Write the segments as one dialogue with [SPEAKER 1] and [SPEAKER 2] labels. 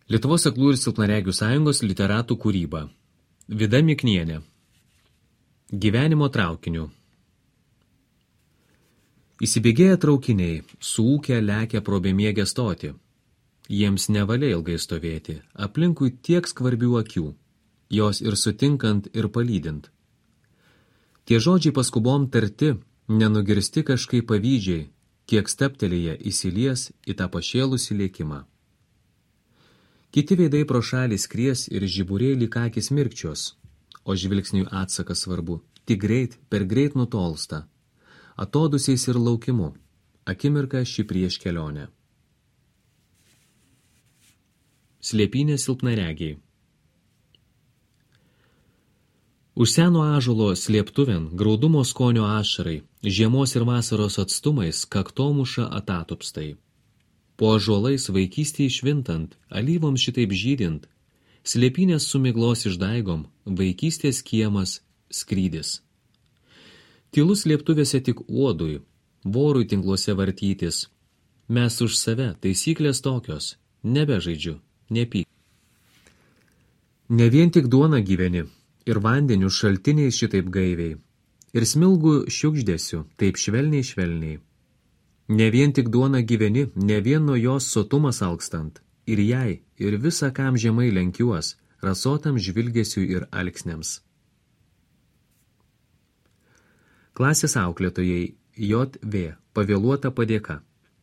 [SPEAKER 1] Lietuvos aklų ir silpnaregių sąjungos literatų kūryba. Vida Miknienė. Gyvenimo traukiniu. Įsibėgėję traukiniai, suūkę lekia pro bemiegę stotį. Jiems nevalia ilgai stovėti, aplinkui tiek skvarbių akių, jos ir sutinkant ir palydint. Tie žodžiai paskubom tarti, nenugirsti kažkaip pavydžiai, kiek steptelėje įsilies į tą pašėlusį lėkimą. Kiti veidai pro šalį skries ir žiburiai lyg akys mirkčios, o žvilgsniui atsakas svarbu, tik greit, per greit nutolsta, atodusiais ir laukimu, akimirka ši prieš kelionę. Slėpynė silpnaregiai. Už seno ąžuolo slėptuvėn graudumo skonio ašarai, žiemos ir vasaros atstumais kaktomuša atatupstai. Po ąžuolais vaikystėje švintant, alyvoms šitaip žydint, slėpynės su miglos išdaigom, vaikystės kiemas skrydis. Tylus slėptuvėse tik uodui, vorui tinkluose vartytis. Mes už save, taisyklės tokios, nebežaidžiu, nepyk. Ne vien tik duona gyveni, ir vandeniu šaltiniais šitaip gaiviai, ir smilgų šiukšdėsiu, taip švelniai. Ne vien tik duona gyveni, ne vien nuo jos sotumas alkstant, ir jai, ir visa kam žemai lenkiuos, rasotam žvilgesiui ir alksniams. Klasės auklėtojai JV, pavėluota padėka.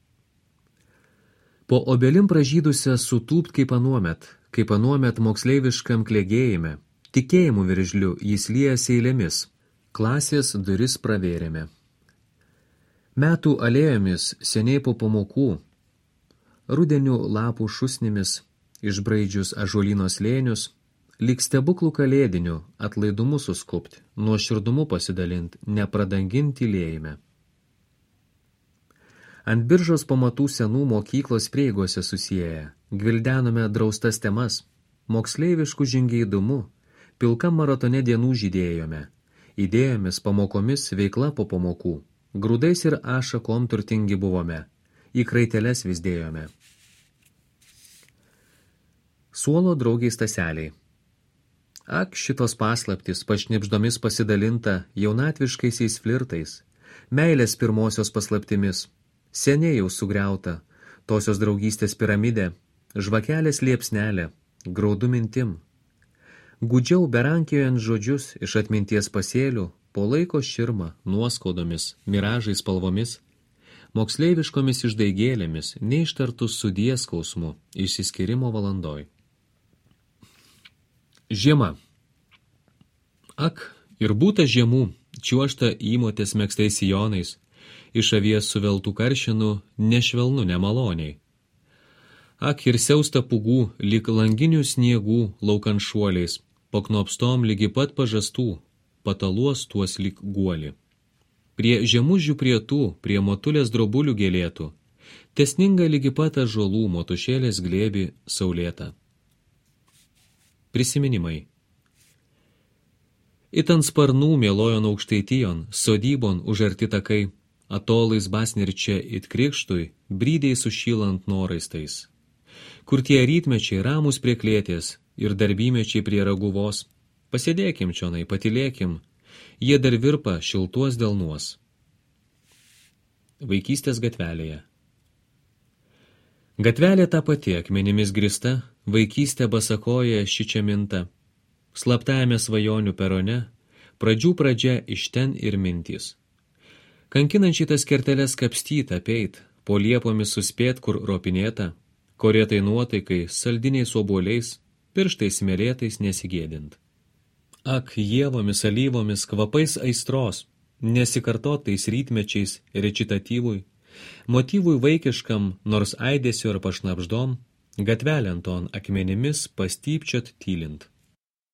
[SPEAKER 1] Po obelim pražydusią sutūpt kaip anuomet moksleiviškam klegėjime, tikėjimu viržliu jis liejas eilėmis, klasės duris pravėrėme. Metų alėjomis seniai po pamokų, rudenių lapų šusnimis, išbraidžius ąžuolyno slėnius, lyg stebuklų kalėdinių atlaidumu suskupt, nuoširdumu pasidalint, nepradangint tylėjime. Ant biržos pamatų senų mokyklos prieigose susieję, gvildenome draustas temas, moksleiviškų žingeidumu, pilkam maratone dienų žydėjome, idėjomis, pamokomis, veikla po pamokų, grūdais ir ašakom turtingi buvome, į kraiteles vis dėjome. Suolo draugiai Staseliai. Ak, šitos paslaptis pašnipždomis pasidalinta jaunatviškaisiais flirtais, meilės pirmosios paslaptimis, seniai jau sugriauta, tosios draugystės piramidė, žvakelės liepsnelė, graudu mintim. Gudžiau berankėjant žodžius iš atminties pasėlių, po laiko širma, nuoskaudomis, miražais spalvomis, moksleiviškomis išdaigėlėmis, neištartus sudie skausmu, išsiskyrimo valandoj. Žiema. Ak, ir būta žiemų, čiuošta įmotės megztais sijonais, iš avies suveltų karšinų, nešvelnu nemaloniai. Ak, ir siausta pūgų, lyg langinių sniegų laukant šuoliais, po knopstom lygi pat pažastų, pataluos tuos lyg guoli. Prie žemužių prietų, prie motulės drobulių gėlėtų, tesninga lygi pat ąžuolų motušėlės glėbi saulėta. Prisiminimai. Itant sparnų mėlojon aukštaitijon, sodybon užarti takai, atolais basnirčia it krikštui, brydiai sušylant noraistais. Kur tie rytmečiai ramus prie klėties ir darbymečiai prie raguvos, pasėdėkim čionai, patylėkim, jie dar virpa šiltuos delnuos. Vaikystės gatvelėje. Gatvelė ta pati, akmenimis grįsta, vaikystė basakoja šičia minta. Slaptajame svajonių perone, pradžių pradžia iš ten ir mintys. Kankinančiai tas kerteles kapstyt, apeit, po liepomis suspėt, kur ropinėta, korėtai nuotaikai, saldiniais obuoliais, pirštais smėlėtais nesigėdint. Ak, ievomis, alyvomis, kvapais aistros, nesikartotais rytmečiais recitatyvui, motyvui vaikiškam, nors aidėsiu ar pašnapždom, gatvelėn ton akmenimis pastypčiot tylint.